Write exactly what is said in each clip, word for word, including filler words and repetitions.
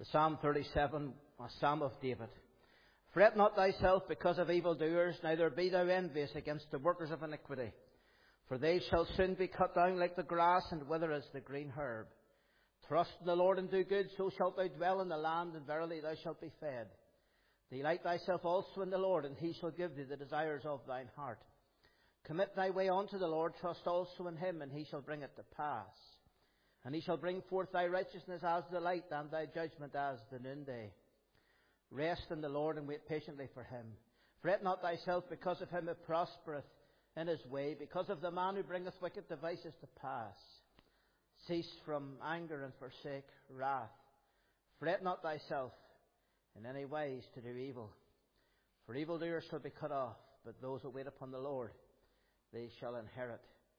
The Psalm thirty-seven, a Psalm of David. Fret not thyself because of evildoers, neither be thou envious against the workers of iniquity. For they shall soon be cut down like the grass, and wither as the green herb. Trust in the Lord and do good, so shalt thou dwell in the land, and verily thou shalt be fed. Delight thyself also in the Lord, and he shall give thee the desires of thine heart. Commit thy way unto the Lord, trust also in him, and he shall bring it to pass. And he shall bring forth thy righteousness as the light, and thy judgment as the noonday. Rest in the Lord, and wait patiently for him. Fret not thyself because of him who prospereth in his way, because of the man who bringeth wicked devices to pass. Cease from anger and forsake wrath. Fret not thyself in any wise to do evil. For evildoers shall be cut off, but those who wait upon the Lord, they shall inherit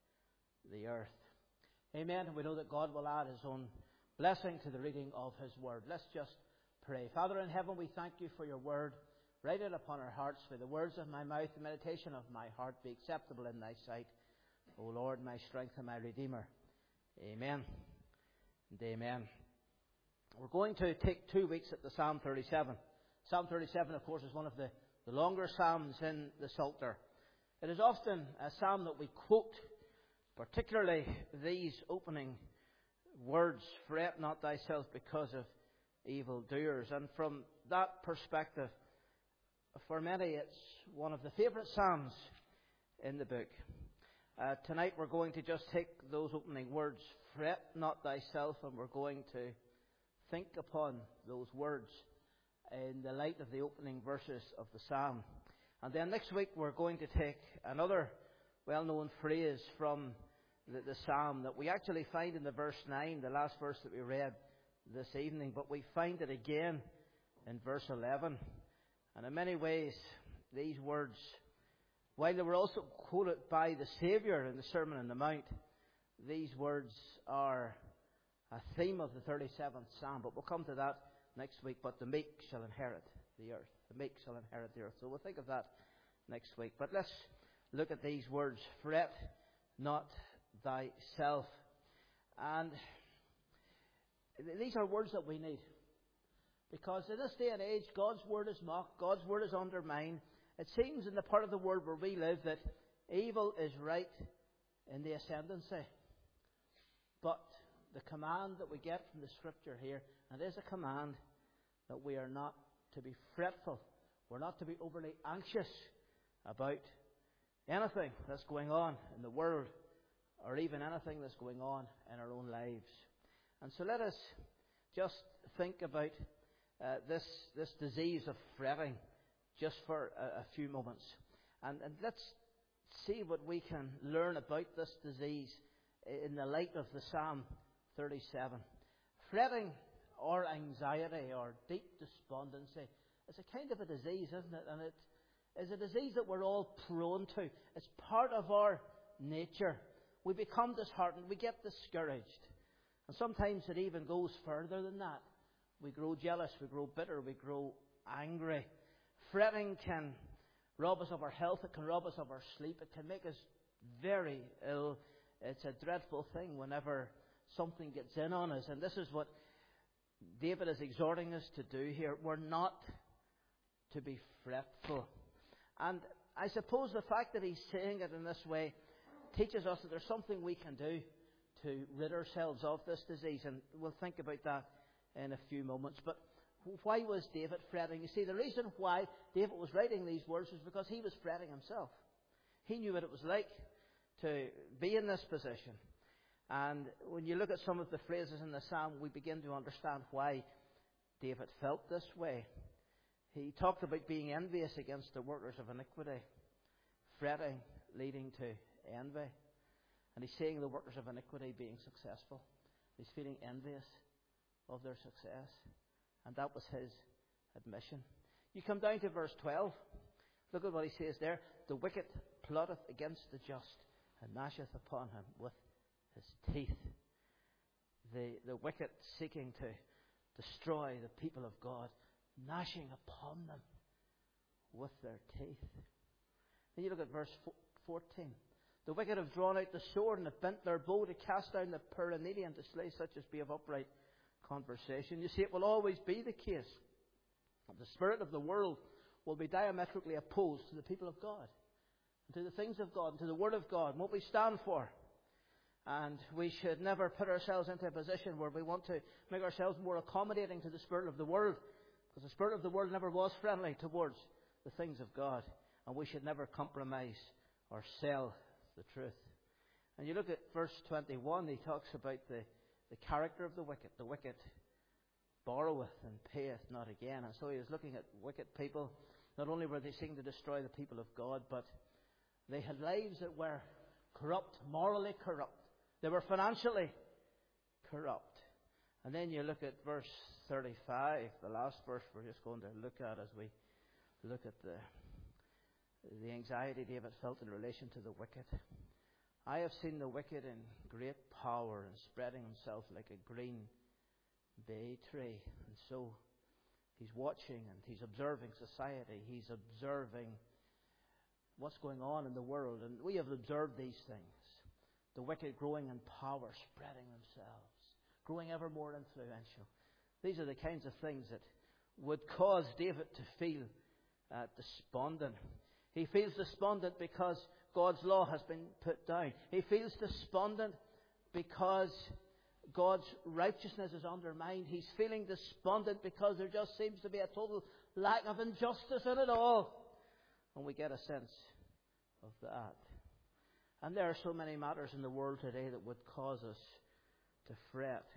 the earth. Amen. And we know that God will add his own blessing to the reading of his word. Let's just pray. Father in heaven, we thank you for your word. Write it upon our hearts, for the words of my mouth, the meditation of my heart be acceptable in thy sight. O Lord, my strength and my redeemer. Amen and amen. We're going to take two weeks at the Psalm thirty-seven. Psalm thirty-seven, of course, is one of the, the longer psalms in the Psalter. It is often a psalm that we quote, particularly these opening words, fret not thyself because of evildoers. And from that perspective, for many, it's one of the favourite psalms in the book. Uh, tonight we're going to just take those opening words, fret not thyself, and we're going to think upon those words in the light of the opening verses of the psalm. And then next week we're going to take another well-known phrase from the, the psalm that we actually find in the verse nine, the last verse that we read this evening, but we find it again in verse eleven. And in many ways, these words, while they were also quoted by the Saviour in the Sermon on the Mount, these words are a theme of the thirty-seventh Psalm. But we'll come to that next week. But the meek shall inherit the earth. The meek shall inherit the earth. So we'll think of that next week. But let's look at these words. Fret not thyself. And these are words that we need. Because in this day and age, God's word is mocked. God's word is undermined. It seems in the part of the world where we live that evil is right in the ascendancy. But the command that we get from the Scripture here, and it is a command that we are not to be fretful. We're not to be overly anxious about anything that's going on in the world, or even anything that's going on in our own lives. And so let us just think about uh, this this disease of fretting just for a, a few moments. And, and let's see what we can learn about this disease in the light of the Psalm thirty-seven. Fretting or anxiety or deep despondency is a kind of a disease, isn't it? And it is a disease that we're all prone to. It's part of our nature. We become disheartened. We get discouraged. And sometimes it even goes further than that. We grow jealous. We grow bitter. We grow angry. Fretting can rob us of our health. It can rob us of our sleep. It can make us very ill. It's a dreadful thing whenever something gets in on us. And this is what David is exhorting us to do here. We're not to be fretful. And I suppose the fact that he's saying it in this way teaches us that there's something we can do to rid ourselves of this disease. And we'll think about that in a few moments. But why was David fretting? You see, the reason why David was writing these words was because he was fretting himself. He knew what it was like to be in this position. And when you look at some of the phrases in the psalm, we begin to understand why David felt this way. He talked about being envious against the workers of iniquity, fretting leading to envy. And he's seeing the workers of iniquity being successful. He's feeling envious of their success. And that was his admission. You come down to verse twelve. Look at what he says there. The wicked plotteth against the just, and gnasheth upon him with his teeth. The, the wicked seeking to destroy the people of God, gnashing upon them with their teeth. Then you look at verse fourteen. The wicked have drawn out the sword and have bent their bow to cast down the poor and needy and to slay such as be of upright conversation. You see, it will always be the case. The spirit of the world will be diametrically opposed to the people of God, and to the things of God, and to the Word of God, and what we stand for. And we should never put ourselves into a position where we want to make ourselves more accommodating to the spirit of the world, because the spirit of the world never was friendly towards the things of God, and we should never compromise or sell the truth. And you look at verse twenty-one, he talks about the, the character of the wicked. The wicked borroweth and payeth not again. And so he is looking at wicked people. Not only were they seeking to destroy the people of God, but they had lives that were corrupt, morally corrupt. They were financially corrupt. And then you look at verse thirty-five, the last verse we're just going to look at as we look at the, the anxiety David felt in relation to the wicked. I have seen the wicked in great power and spreading himself like a green bay tree. And so he's watching and he's observing society. He's observing what's going on in the world. And we have observed these things. The wicked growing in power, spreading themselves, growing ever more influential. These are the kinds of things that would cause David to feel uh, despondent. He feels despondent because God's law has been put down. He feels despondent because God's righteousness is undermined. He's feeling despondent because there just seems to be a total lack of injustice in it all. And we get a sense of that. And there are so many matters in the world today that would cause us to fret.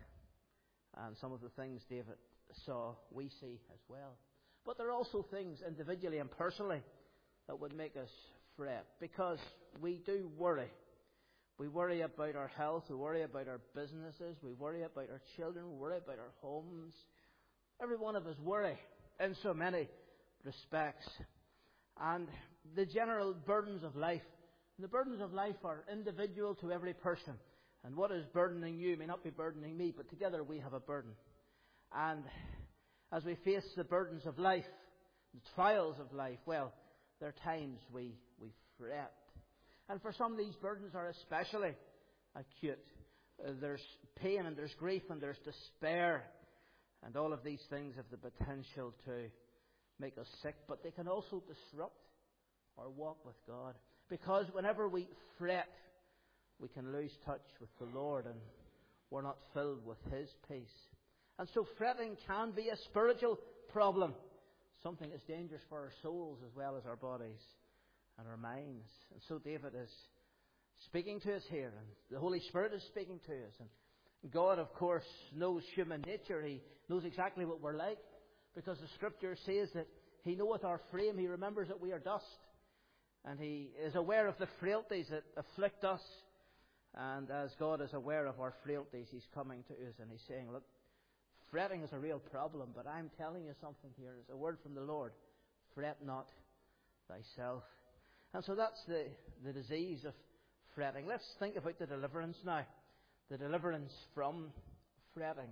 And some of the things David saw, we see as well. But there are also things individually and personally that would make us fret, because we do worry. We worry about our health, we worry about our businesses, we worry about our children, we worry about our homes. Every one of us worry in so many respects. And the general burdens of life, the burdens of life are individual to every person. And what is burdening you may not be burdening me, but together we have a burden. And as we face the burdens of life, the trials of life, well, there are times we, we fret. And for some, these burdens are especially acute. Uh, there's pain and there's grief and there's despair. And all of these things have the potential to make us sick. But they can also disrupt our walk with God. Because whenever we fret, we can lose touch with the Lord and we're not filled with His peace. And so fretting can be a spiritual problem. Something that's dangerous for our souls as well as our bodies and our minds. And so David is speaking to us here, and the Holy Spirit is speaking to us. And God, of course, knows human nature. He knows exactly what we're like, because the Scripture says that He knoweth our frame. He remembers that we are dust. And He is aware of the frailties that afflict us. And as God is aware of our frailties, He's coming to us and He's saying, look, fretting is a real problem, but I'm telling you something here. It's a word from the Lord. Fret not thyself. And so that's the, the disease of fretting. Let's think about the deliverance now. The deliverance from fretting.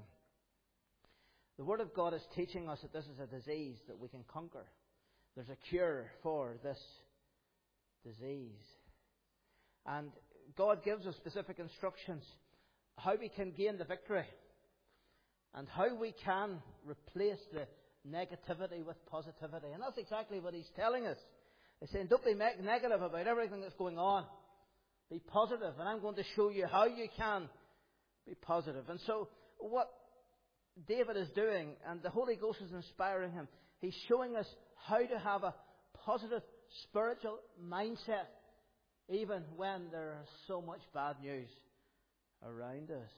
The Word of God is teaching us that this is a disease that we can conquer. There's a cure for this disease. And God gives us specific instructions how we can gain the victory. And how we can replace the negativity with positivity. And that's exactly what He's telling us. He's saying, don't be negative about everything that's going on. Be positive. And I'm going to show you how you can be positive. And so what David is doing, and the Holy Ghost is inspiring him, he's showing us how to have a positive spiritual mindset, even when there's so much bad news around us.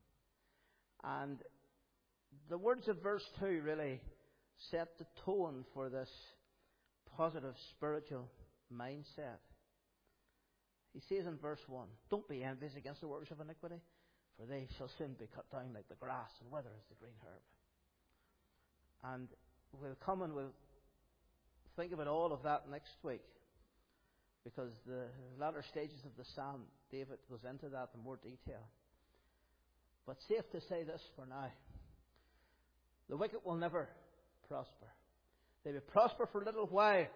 And the words of verse two really set the tone for this positive spiritual mindset. He says in verse one, don't be envious against the workers of iniquity, for they shall soon be cut down like the grass and wither as the green herb. And we'll come and we'll think about all of that next week, because the latter stages of the psalm, David goes into that in more detail. But safe to say this for now. The wicked will never prosper. They will prosper for a little while,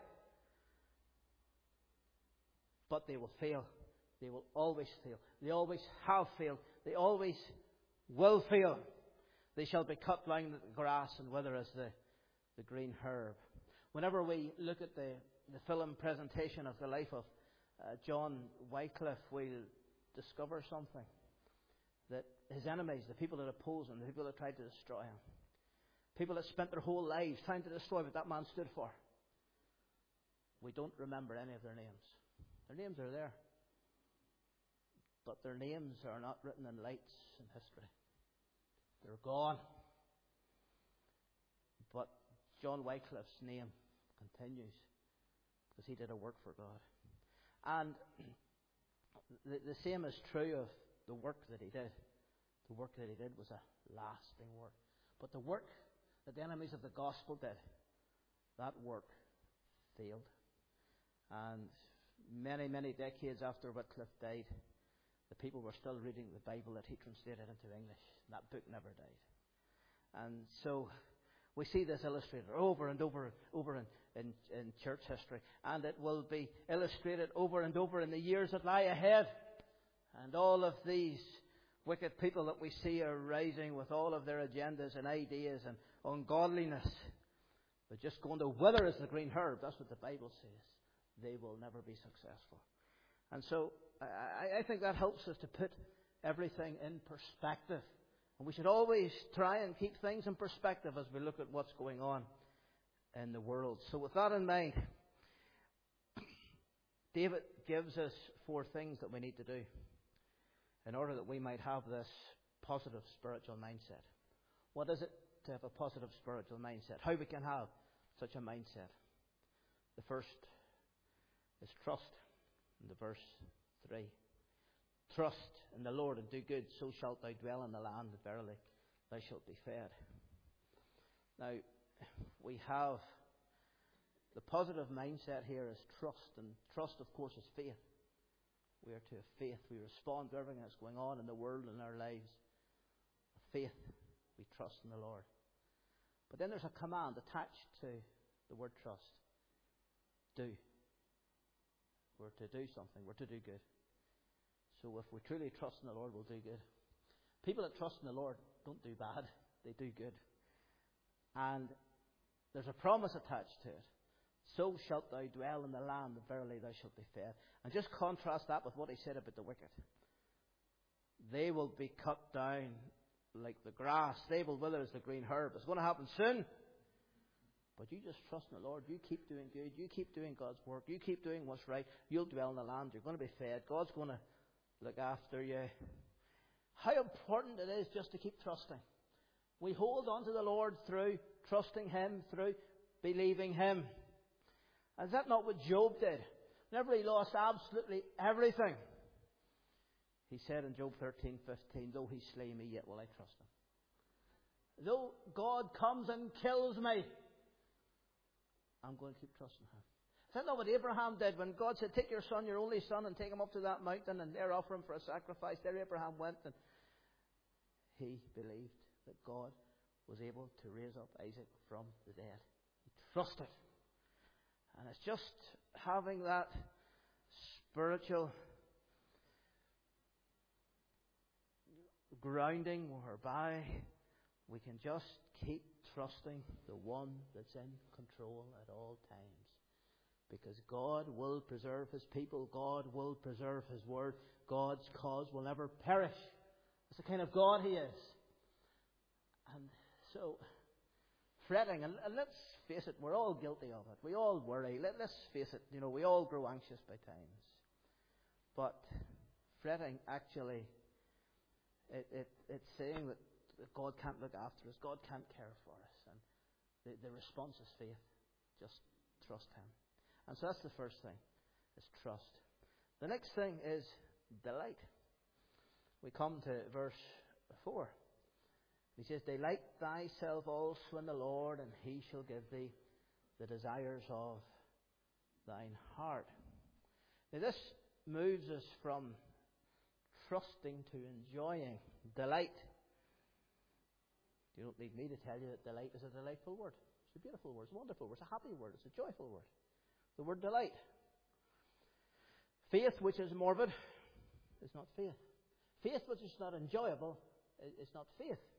but they will fail. They will always fail. They always have failed. They always will fail. They shall be cut down like the grass and wither as the, the green herb. Whenever we look at the, the film presentation of the life of uh, John Wycliffe, we'll discover something. That his enemies, the people that oppose him, the people that tried to destroy him, people that spent their whole lives trying to destroy what that man stood for, we don't remember any of their names. Their names are there, but their names are not written in lights in history. They're gone. But John Wycliffe's name continues because he did a work for God. And the, the same is true of the work that he did. The work that he did was a lasting work. But the work that the enemies of the gospel did, that work failed. And many, many decades after Wycliffe died, the people were still reading the Bible that he translated into English. And that book never died. And so we see this illustrated over and over and over in, in, in church history. And it will be illustrated over and over in the years that lie ahead. And all of these wicked people that we see are rising with all of their agendas and ideas and ungodliness. They're just going to wither as the green herb. That's what the Bible says. They will never be successful. And so I, I think that helps us to put everything in perspective. And we should always try and keep things in perspective as we look at what's going on in the world. So with that in mind, David gives us four things that we need to do in order that we might have this positive spiritual mindset. What is it to have a positive spiritual mindset? How we can have such a mindset? The first is trust. In the verse three. Trust in the Lord and do good, so shalt thou dwell in the land, and verily thou shalt be fed. Now, we have the positive mindset here is trust, and trust, of course, is faith. We are to have faith. We respond to everything that's going on in the world and in our lives. Faith, we trust in the Lord. But then there's a command attached to the word trust. Do. We're to do something. We're to do good. So if we truly trust in the Lord, we'll do good. People that trust in the Lord don't do bad. They do good. And there's a promise attached to it. So shalt thou dwell in the land, and verily thou shalt be fed. And just contrast that with what he said about the wicked. They will be cut down like the grass. They will wither as the green herb. It's going to happen soon. But you just trust in the Lord. You keep doing good. You keep doing God's work. You keep doing what's right. You'll dwell in the land. You're going to be fed. God's going to look after you. How important it is just to keep trusting. We hold on to the Lord through trusting Him, through believing Him. Is that not what Job did? Whenever he lost absolutely everything, he said in Job thirteen fifteen, though He slay me, yet will I trust Him. Though God comes and kills me, I'm going to keep trusting Him. Is that not what Abraham did when God said, take your son, your only son, and take him up to that mountain and there offer him for a sacrifice? There Abraham went, and he believed that God was able to raise up Isaac from the dead. He trusted. And it's just having that spiritual grounding whereby we can just keep trusting the one that's in control at all times. Because God will preserve His people. God will preserve His word. God's cause will never perish. That's the kind of God He is. And so, fretting, and let's face it, we're all guilty of it. We all worry. Let, let's face it, you know, we all grow anxious by times. But fretting actually, it, it, it's saying that God can't look after us. God can't care for us. And the, the response is faith. Just trust Him. And so that's the first thing, is trust. The next thing is delight. We come to verse four. He says, delight thyself also in the Lord, and He shall give thee the desires of thine heart. Now this moves us from trusting to enjoying. Delight. You don't need me to tell you that delight is a delightful word. It's a beautiful word. It's a wonderful word. It's a happy word. It's a joyful word. The word delight. Faith which is morbid is not faith. Faith which is not enjoyable is not faith.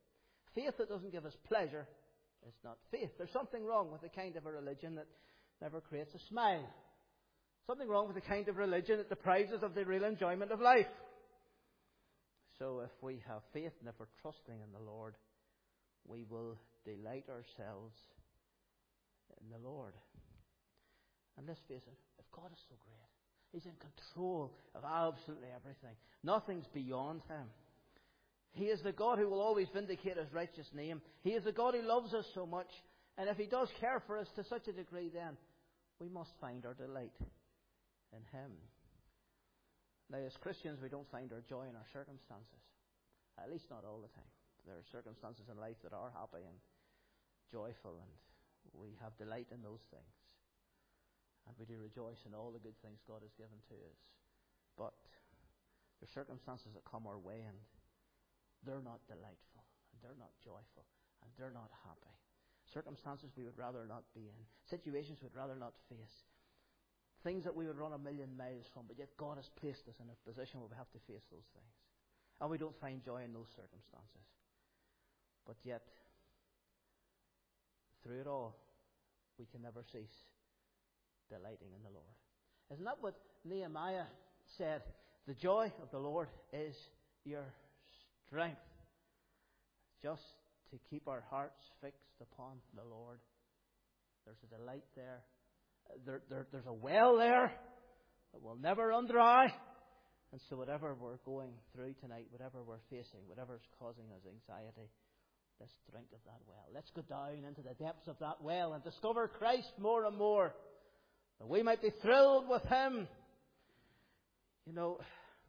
Faith that doesn't give us pleasure is not faith. There's something wrong with the kind of a religion that never creates a smile. Something wrong with the kind of religion that deprives us of the real enjoyment of life. So if we have faith and if we're trusting in the Lord, we will delight ourselves in the Lord. And let's face it, if God is so great, He's in control of absolutely everything. Nothing's beyond Him. He is the God who will always vindicate His righteous name. He is the God who loves us so much. And if He does care for us to such a degree, then we must find our delight in Him. Now, as Christians, we don't find our joy in our circumstances. At least not all the time. There are circumstances in life that are happy and joyful, and we have delight in those things. And we do rejoice in all the good things God has given to us. But there are circumstances that come our way, and they're not delightful, and they're not joyful, and they're not happy. Circumstances we would rather not be in. Situations we'd rather not face. Things that we would run a million miles from, but yet God has placed us in a position where we have to face those things. And we don't find joy in those circumstances. But yet, through it all, we can never cease delighting in the Lord. Isn't that what Nehemiah said? The joy of the Lord is your strength. Just to keep our hearts fixed upon the Lord. There's a delight there. There, there. There's a well there that will never run dry. And so whatever we're going through tonight, whatever we're facing, whatever's causing us anxiety, let's drink of that well. Let's go down into the depths of that well and discover Christ more and more, that we might be thrilled with Him. You know,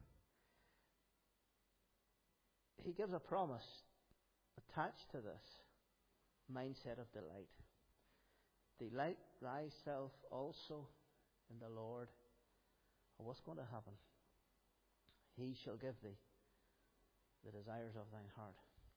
He gives a promise attached to this mindset of delight. Delight thyself also in the Lord. Well, what's going to happen? He shall give thee the desires of thine heart.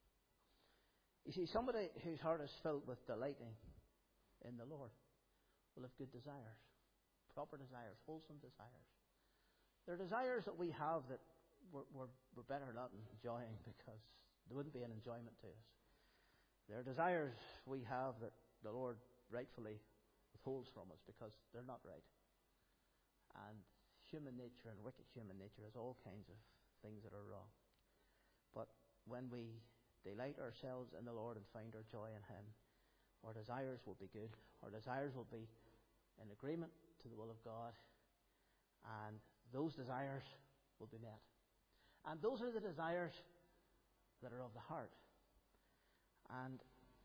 You see, somebody whose heart is filled with delighting in the Lord will have good desires, proper desires, wholesome desires. There are desires that we have that we're, we're, we're better not enjoying because there wouldn't be an enjoyment to us. There are desires we have that the Lord rightfully withholds from us because they're not right. And human nature and wicked human nature has all kinds of things that are wrong. But when we delight ourselves in the Lord and find our joy in Him, our desires will be good. Our desires will be in agreement to the will of God. And those desires will be met. And those are the desires that are of the heart. And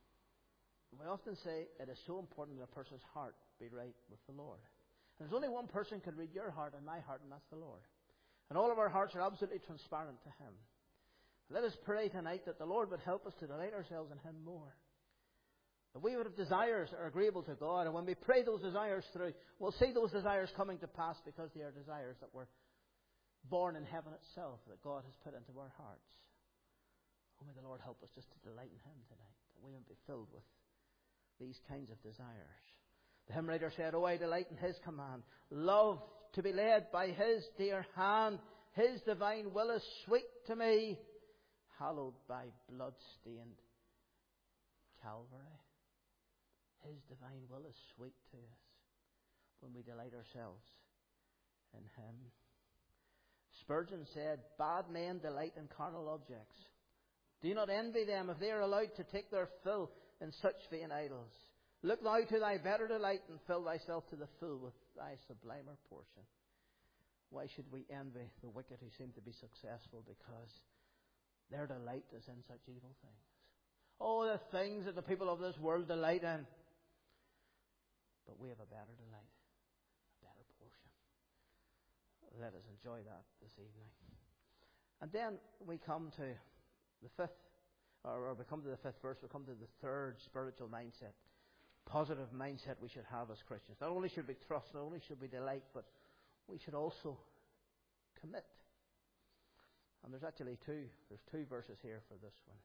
we often say it is so important that a person's heart be right with the Lord. And there's only one person can read your heart and my heart, and that's the Lord. And all of our hearts are absolutely transparent to Him. Let us pray tonight that the Lord would help us to delight ourselves in Him more. That we would have desires that are agreeable to God, and when we pray those desires through, we'll see those desires coming to pass because they are desires that were born in heaven itself, that God has put into our hearts. Oh, may the Lord help us just to delight in Him tonight, that we would be filled with these kinds of desires. The hymn writer said, "Oh, I delight in His command, love to be led by His dear hand. His divine will is sweet to me, hallowed by blood-stained Calvary." His divine will is sweet to us when we delight ourselves in Him. Spurgeon said, "Bad men delight in carnal objects. Do not envy them if they are allowed to take their fill in such vain idols. Look thou to thy better delight and fill thyself to the full with thy sublimer portion." Why should we envy the wicked who seem to be successful? Because their delight is in such evil things. Oh, the things that the people of this world delight in. But we have a better delight, a better portion. Let us enjoy that this evening. And then we come to the fifth, or we come to the fifth verse, we come to the third spiritual mindset. Positive mindset we should have as Christians. Not only should we trust, not only should we delight, but we should also commit. And there's actually two, there's two verses here for this one.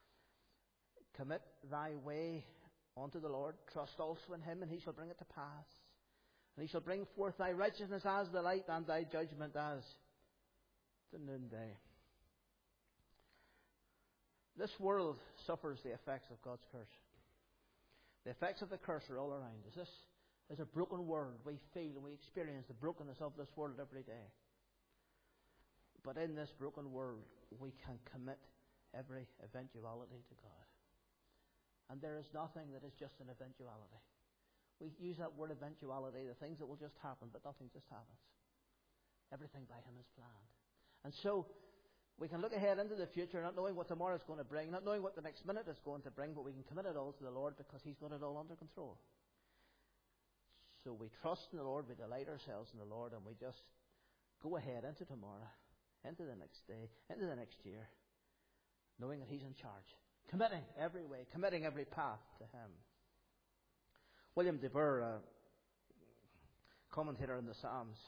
Commit thy way unto the Lord, trust also in Him, and He shall bring it to pass. And He shall bring forth thy righteousness as the light, and thy judgment as the noonday. This world suffers the effects of God's curse. The effects of the curse are all around us. This is a broken world. We feel and we experience the brokenness of this world every day. But in this broken world, we can commit every eventuality to God. And there is nothing that is just an eventuality. We use that word eventuality, the things that will just happen, but nothing just happens. Everything by Him is planned. And so, we can look ahead into the future, not knowing what tomorrow is going to bring, not knowing what the next minute is going to bring, but we can commit it all to the Lord because He's got it all under control. So we trust in the Lord, we delight ourselves in the Lord, and we just go ahead into tomorrow, into the next day, into the next year, knowing that He's in charge. Committing every way, committing every path to Him. William de Burr, a commentator in the Psalms,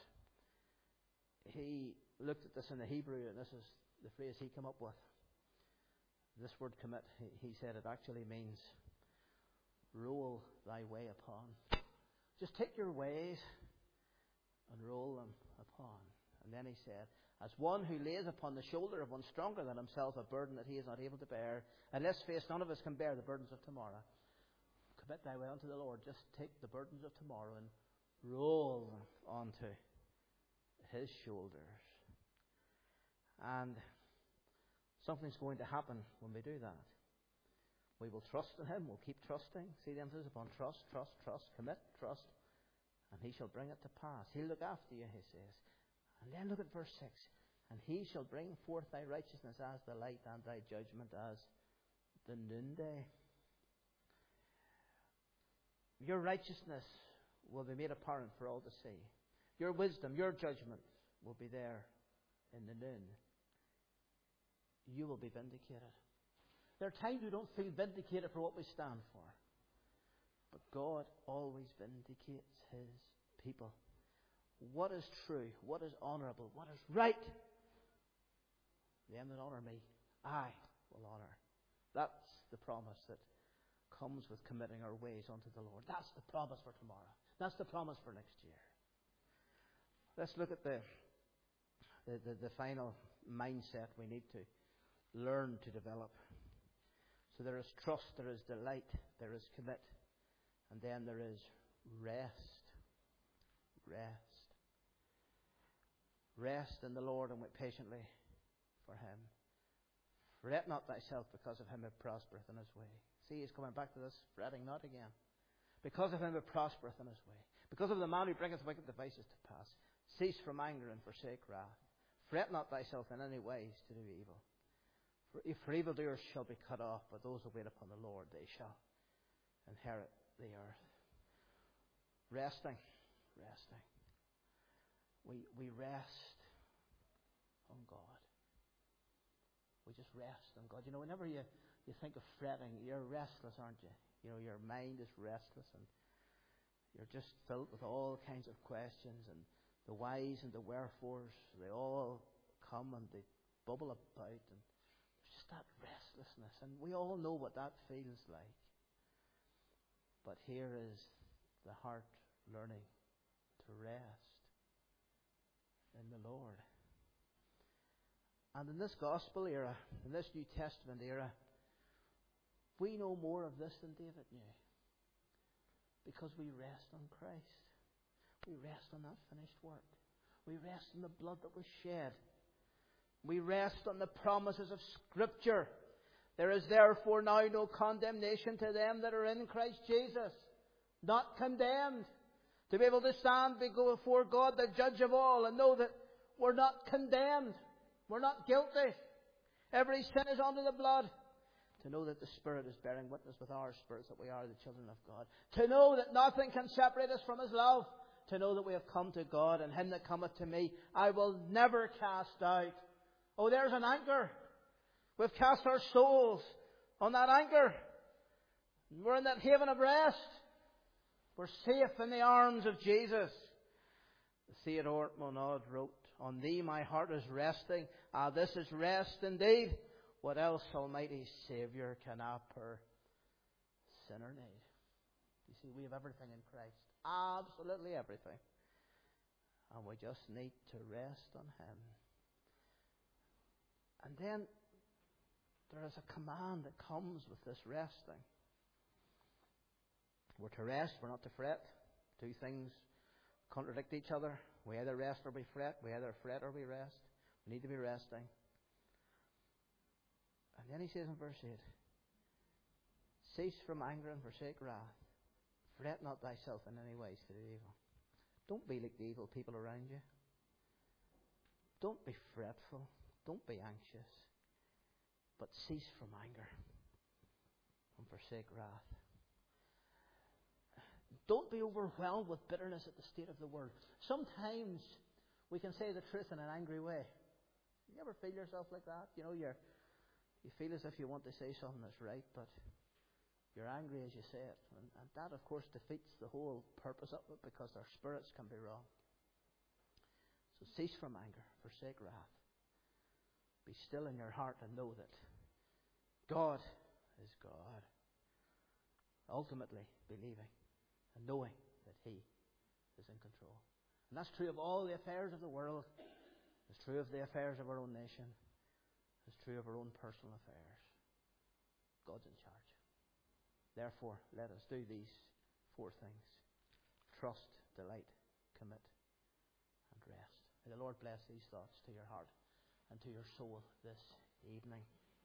he looked at this in the Hebrew, and this is the phrase he came up with. This word commit, he, he said it actually means roll thy way upon. Just take your ways and roll them upon. And then he said, as one who lays upon the shoulder of one stronger than himself a burden that he is not able to bear, and let's face, none of us can bear the burdens of tomorrow. Commit thy way unto the Lord. Just take the burdens of tomorrow and roll them onto His shoulders. And something's going to happen when we do that. We will trust in Him. We'll keep trusting. See the emphasis upon trust, trust, trust, commit, trust. And He shall bring it to pass. He'll look after you, He says. And then look at verse six. And He shall bring forth thy righteousness as the light, and thy judgment as the noonday. Your righteousness will be made apparent for all to see. Your wisdom, your judgment will be there in the noon. You will be vindicated. There are times we don't feel vindicated for what we stand for. But God always vindicates His people. What is true, what is honourable, what is right, them that honour me, I will honour. That's the promise that comes with committing our ways unto the Lord. That's the promise for tomorrow. That's the promise for next year. Let's look at the the, the, the final mindset we need to learn to develop. So there is trust, there is delight, there is commit, and then there is rest. Rest. Rest in the Lord and wait patiently for Him. Fret not thyself because of him that prospereth in his way. See, he's coming back to this, fretting not again. Because of him that prospereth in his way. Because of the man who bringeth wicked devices to pass. Cease from anger and forsake wrath. Fret not thyself in any ways to do evil. For, for evildoers shall be cut off, but those who wait upon the Lord, they shall inherit the earth. Resting. Resting. We, we rest on God. We just rest on God. You know, whenever you, you think of fretting, you're restless, aren't you? You know, your mind is restless and you're just filled with all kinds of questions, and the whys and the wherefores, they all come and they bubble about, and there's just that restlessness. And we all know what that feels like. But here is the heart learning to rest in the Lord. And in this gospel era, in this New Testament era, we know more of this than David knew. Because we rest on Christ. We rest on that finished work. We rest in the blood that was shed. We rest on the promises of Scripture. There is therefore now no condemnation to them that are in Christ Jesus. Not condemned. To be able to stand before God, the judge of all, and know that we're not condemned. We're not guilty. Every sin is under the blood. To know that the Spirit is bearing witness with our spirits that we are the children of God. To know that nothing can separate us from His love. To know that we have come to God, and him that cometh to me I will never cast out. Oh, there's an anchor. We've cast our souls on that anchor. We're in that haven of rest. We're safe in the arms of Jesus. The Theodore Monod wrote, on thee my heart is resting. Ah, this is rest indeed. What else, Almighty Saviour, can a poor sinner need? You see, we have everything in Christ. Absolutely everything. And we just need to rest on Him. And then there is a command that comes with this resting. We're to rest, we're not to fret. Two things contradict each other. We either rest or we fret. We either fret or we rest. We need to be resting. And then he says in verse eight, cease from anger and forsake wrath. Fret not thyself in any ways to do evil. Don't be like the evil people around you. Don't be fretful. Don't be anxious. But cease from anger and forsake wrath. Don't be overwhelmed with bitterness at the state of the world. Sometimes we can say the truth in an angry way. You ever feel yourself like that? You know, you're, you feel as if you want to say something that's right, but you're angry as you say it. And, and that, of course, defeats the whole purpose of it, because our spirits can be wrong. So cease from anger, forsake wrath. Be still in your heart and know that God is God. Ultimately believing and knowing that He is in control. And that's true of all the affairs of the world. It's true of the affairs of our own nation. It's true of our own personal affairs. God's in charge. Therefore, let us do these four things. Trust, delight, commit, and rest. May the Lord bless these thoughts to your heart and to your soul this evening.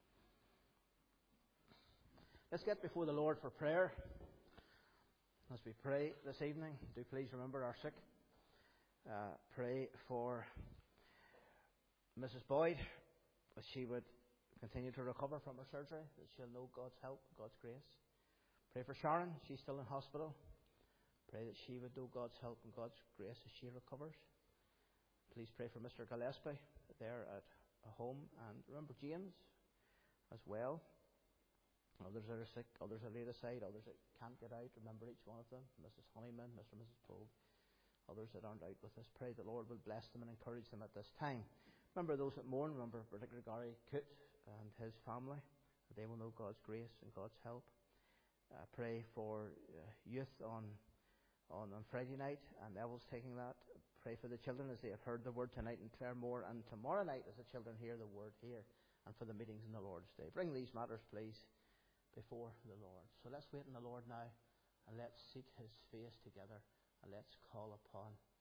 Let's get before the Lord for prayer. As we pray this evening, do please remember our sick. Uh, pray for Missus Boyd, that she would continue to recover from her surgery, that she'll know God's help, God's grace. Pray for Sharon, she's still in hospital. Pray that she would know God's help and God's grace as she recovers. Please pray for Mister Gillespie there at home. And remember James as well. Others that are sick, others are laid aside, others that can't get out. Remember each one of them. Missus Honeyman, Mister and Missus Pogue, others that aren't out with us. Pray the Lord will bless them and encourage them at this time. Remember those that mourn. Remember particularly Gary Coote and his family. They will know God's grace and God's help. Uh, pray for uh, youth on, on on Friday night, and Neville's taking that. Pray for the children as they have heard the word tonight in Claremore, and tomorrow night as the children hear the word here, and for the meetings in the Lord's Day. Bring these matters, please, before the Lord. So let's wait on the Lord now, and let's seek His face together, and let's call upon